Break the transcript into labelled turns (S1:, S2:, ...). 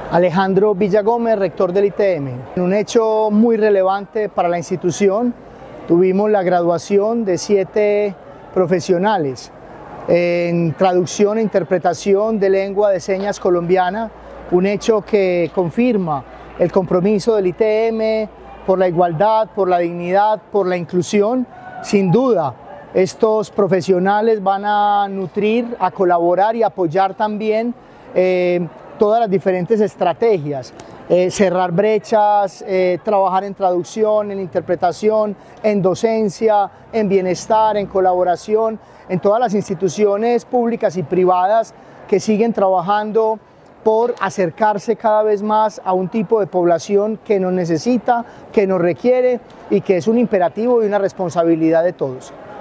S1: Alejandro Villagómez, rector del ITM. Un hecho muy relevante para la institución, tuvimos la graduación de 7 profesionales en traducción e interpretación de lengua de señas colombiana, un hecho que confirma el compromiso del ITM por la igualdad, por la dignidad, por la inclusión. Sin duda, estos profesionales van a nutrir, a colaborar y apoyar también todas las diferentes estrategias, cerrar brechas, trabajar en traducción, en interpretación, en docencia, en bienestar, en colaboración, en todas las instituciones públicas y privadas que siguen trabajando por acercarse cada vez más a un tipo de población que nos necesita, que nos requiere y que es un imperativo y una responsabilidad de todos.